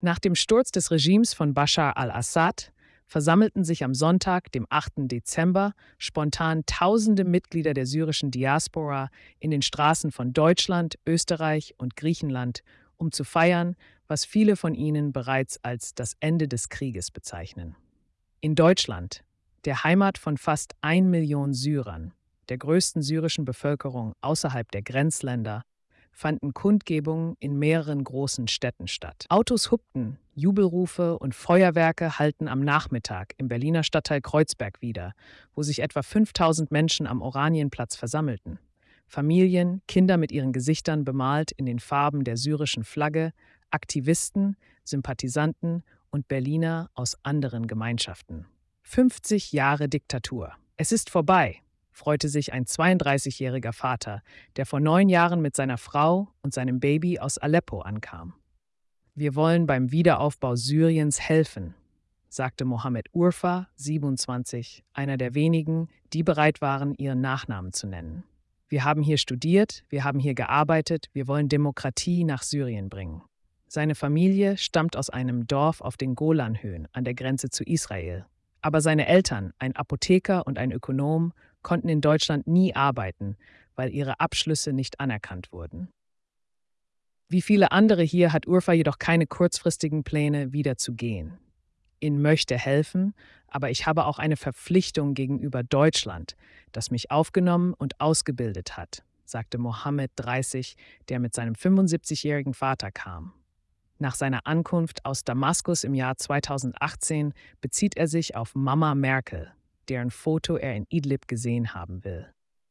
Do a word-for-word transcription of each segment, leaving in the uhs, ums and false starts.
Nach dem Sturz des Regimes von Bashar al-Assad versammelten sich am Sonntag, dem achten Dezember, spontan tausende Mitglieder der syrischen Diaspora in den Straßen von Deutschland, Österreich und Griechenland, um zu feiern, was viele von ihnen bereits als das Ende des Krieges bezeichnen. In Deutschland, der Heimat von fast ein Million Syrern, der größten syrischen Bevölkerung außerhalb der Grenzländer, fanden Kundgebungen in mehreren großen Städten statt. Autos hupten, Jubelrufe und Feuerwerke hallten am Nachmittag im Berliner Stadtteil Kreuzberg wider, wo sich etwa fünftausend Menschen am Oranienplatz versammelten. Familien, Kinder mit ihren Gesichtern bemalt in den Farben der syrischen Flagge, Aktivisten, Sympathisanten und Berliner aus anderen Gemeinschaften. fünfzig Jahre Diktatur. Es ist vorbei, freute sich ein zweiunddreißigjähriger Vater, der vor neun Jahren mit seiner Frau und seinem Baby aus Aleppo ankam. Wir wollen beim Wiederaufbau Syriens helfen, sagte Mohammed Urfa, siebenundzwanzig, einer der wenigen, die bereit waren, ihren Nachnamen zu nennen. Wir haben hier studiert, wir haben hier gearbeitet, wir wollen Demokratie nach Syrien bringen. Seine Familie stammt aus einem Dorf auf den Golanhöhen an der Grenze zu Israel. Aber seine Eltern, ein Apotheker und ein Ökonom, konnten in Deutschland nie arbeiten, weil ihre Abschlüsse nicht anerkannt wurden. Wie viele andere hier hat Urfa jedoch keine kurzfristigen Pläne, wieder zu gehen. Ich möchte helfen, aber ich habe auch eine Verpflichtung gegenüber Deutschland, das mich aufgenommen und ausgebildet hat, sagte Mohammed, dreißig, der mit seinem fünfundsiebzigjährigen Vater kam. Nach seiner Ankunft aus Damaskus im Jahr zweitausendachtzehn bezieht er sich auf Mama Merkel, deren Foto er in Idlib gesehen haben will.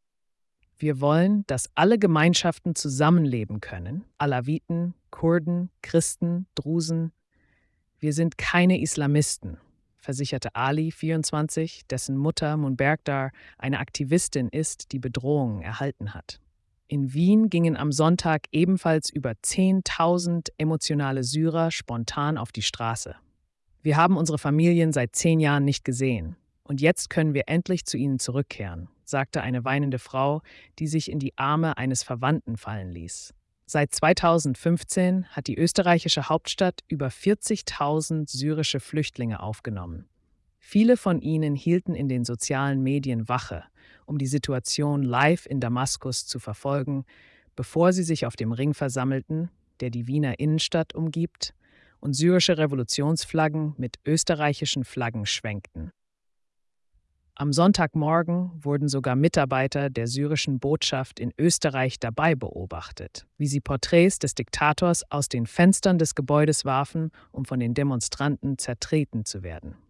Wir wollen, dass alle Gemeinschaften zusammenleben können, Alawiten, Kurden, Christen, Drusen. Wir sind keine Islamisten, versicherte Ali, vierundzwanzig, dessen Mutter Munbergdar eine Aktivistin ist, die Bedrohungen erhalten hat. In Wien gingen am Sonntag ebenfalls über zehntausend emotionale Syrer spontan auf die Straße. Wir haben unsere Familien seit zehn Jahren nicht gesehen. Und jetzt können wir endlich zu ihnen zurückkehren, sagte eine weinende Frau, die sich in die Arme eines Verwandten fallen ließ. Seit zweitausendfünfzehn hat die österreichische Hauptstadt über vierzigtausend syrische Flüchtlinge aufgenommen. Viele von ihnen hielten in den sozialen Medien Wache, um die Situation live in Damaskus zu verfolgen, bevor sie sich auf dem Ring versammelten, der die Wiener Innenstadt umgibt, und syrische Revolutionsflaggen mit österreichischen Flaggen schwenkten. Am Sonntagmorgen wurden sogar Mitarbeiter der syrischen Botschaft in Österreich dabei beobachtet, wie sie Porträts des Diktators aus den Fenstern des Gebäudes warfen, um von den Demonstranten zertreten zu werden.